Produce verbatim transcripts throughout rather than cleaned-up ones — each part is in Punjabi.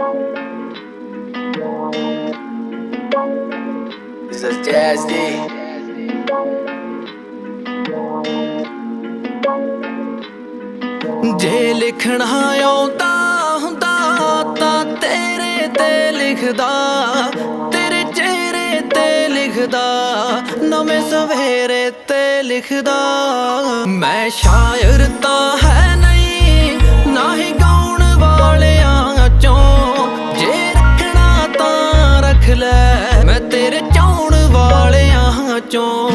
This is Jazz D. ਜੇ ਲਿਖਣਾ ਆਉਂਦਾ ਹੁੰਦਾ ਤਾਂ ਤੇਰੇ ਤੇ ਲਿਖਦਾ, ਤੇਰੇ ਚਿਹਰੇ ਤੇ ਲਿਖਦਾ, ਨਵੇਂ ਸਵੇਰੇ ਤੇ ਲਿਖਦਾ। ਮੈਂ ਸ਼ਾਇਰ ਤਾਂ ਹੈ ਨਹੀਂ, ਨਾ ਹੀ ਗਾਉਣ ਵਾਲਿਆਂ ਚੋਂ, ਜੇ ਰੱਖਣਾ ਤਾਂ ਰੱਖ ਲੈ, ਮੈਂ ਤੇਰੇ ਚਾਹੁਣ ਵਾਲਿਆਂ ਚੋਂ।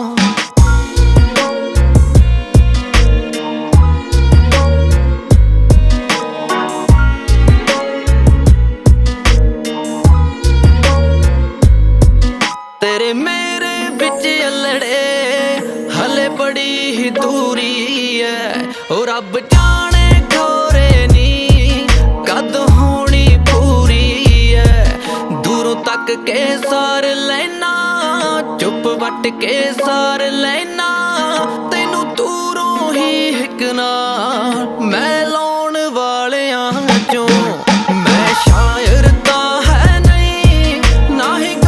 ਤੇਰੇ ਮੇਰੇ ਵਿੱਚ ਅਲੜੇ ਹਲੇ ਬੜੀ ਹੀ ਦੂਰੀ ਐ, ਉਹ ਰੱਬ ਜਾਣੇ ਖੋਰੇ ਨੀ ਕਦ ਹੋਣੀ ਪੂਰੀ ਐ। ਦੂਰੋਂ ਤੱਕ ਕੇ ਸਾਰ ਲੈਣਾ, ਚੁੱਪ ਵੱਟ ਕੇ ਸਾਰ ਲੈਣਾ, ਤੈਨੂੰ ਦੂਰੋਂ ਹੀ ਹਿੱਕਣਾ ਮੈਂ ਲਾਉਣ ਵਾਲਿਆਂ ਚੋਂ। ਮੈਂ ਸ਼ਾਇਰ ਤਾਂ ਹੈ ਨਹੀਂ, ਨਾ ਹੀ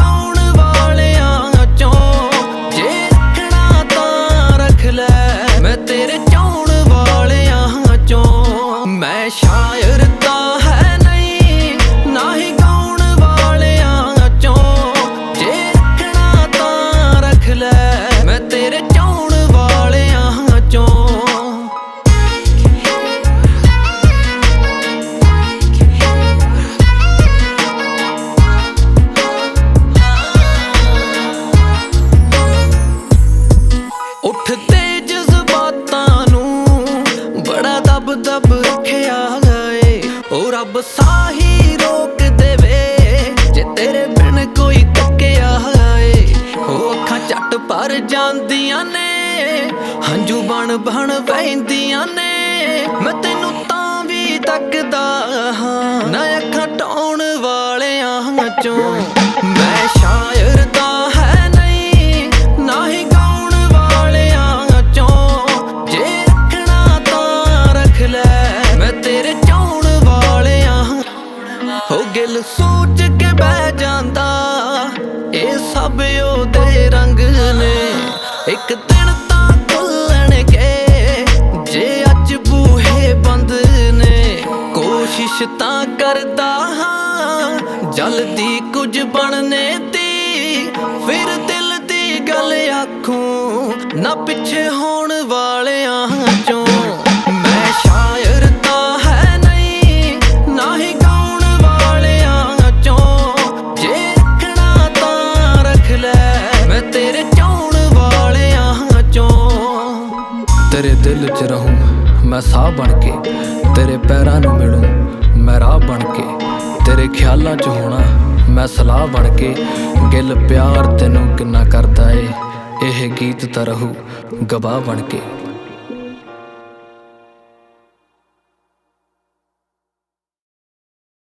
ਮੈਂ ਤੇਰੇ ਚਾਹੁਣ ਵਾਲਿਆਂ ਚੋਂ। ਮੈਂ ਸ਼ਾਇਰ ਤਾਂ ਹੈ ਨਹੀਂ, ਨਾ ਹੀ ਗਾਉਣ ਵਾਲਿਆਂ ਚੋਂ, ਜੇ ਰੱਖਣਾ ਤਾਂ ਰੱਖ ਲੈ, ਮੈਂ ਤੇਰੇ ਚਾਹੁਣ ਵਾਲਿਆਂ ਚੋਂ। ਉੱਠਦੇ ਦਬ ਰੱਖਿਆ ਗਏ, ਉਹ ਰੱਬ ਸਾਹੀ ਰੋਕ ਦੇਵੇ ਜੇ ਤੇਰੇ ਬਿਨ ਕੋਈ ਤੱਕਿਆ ਏ। ਉਹ ਅੱਖਾਂ ਝੱਟ ਭਰ ਜਾਂਦੀਆਂ ਨੇ, ਹੰਝੂ ਬਣ ਬਣ ਵਹਿੰਦੀਆਂ ਨੇ, ਮੈਂ ਤੈਨੂੰ ਤਾਂ ਵੀ ਤੱਕਦਾ ਹਾਂ ਨਾ ਅੱਖਾਂ ਢਾਉਣ ਵਾਲਿਆਂ ਚੋਂ। ਮੈਂ ਸ਼ਾਇਰ ਤਾਂ ਹੈ ਨਹੀਂ, ਨਾ ਹੀ ਗਾਉਣ ਵਾਲਿਆਂ ਚੋਂ, ਜੇ ਰੱਖਣਾ ਤਾਂ ਰੱਖ ਲੈ, ਮੈਂ ਤੇਰੇ ਚਾਹੁਣ ਵਾਲਿਆਂ। ਹੋ ਗਿਲ ਸੋਚ ਕੇ ਬਹਿ ਜਾਂਦਾ, ਇਹ ਸਭ ਉਹਦੇ ਰੰਗ ਨੇ, ਇੱਕ ਦਿਨ ਤਾਂ ਖੁੱਲਣਗੇ ਜੇ ਅੱਜ ਬੂਹੇ ਬੰਦ ਨੇ। ਕੋਸ਼ਿਸ਼ ਤਾਂ ਕਰਦਾ ਹਾਂ ਜਲਦੀ ਕੁਝ ਬਣਨੇ ਦੀ, ਫਿਰ ਦਿਲ ਦੀ ਗੱਲ ਆਖੂੰ ਨਾ ਪਿੱਛੇ ਹੋਣ ਵਾਲਿਆਂ ਚੋਂ। ਮੈਂ ਸ਼ਾਇਰ ਤਾਂ ਹੈ ਨਹੀਂ, ਨਾ ਹੀ ਗਾਉਣ ਵਾਲਿਆਂ ਚੋਂ, ਜੇ ਰੱਖਣਾ ਤਾਂ ਰੱਖ ਲੈ, ਮੈਂ ਤੇਰੇ ਚਾਹੁਣ ਵਾਲਿਆਂ ਚੋਂ। ਤੇਰੇ ਦਿਲ 'ਚ ਰਹੂੰ ਮੈਂ ਸਾਹ ਬਣ ਕੇ, ਤੇਰੇ ਪੈਰਾਂ ਨੂੰ ਮਿਲੂੰ ਮੈਂ ਰਾਹ ਬਣ ਕੇ, ਤੇਰੇ ਖਿਆਲਾਂ 'ਚ ਹੋਣਾ ਮੈਂ ਸਲਾਹ ਬਣ ਕੇ। ਗਿਲ ਪਿਆਰ ਤੈਨੂੰ ਕਿੰਨਾ ਕਰਦਾ ਏ, ਇਹ ਗੀਤ ਤਾਂ ਰਹੂ ਗਵਾਹ ਬਣ ਕੇ।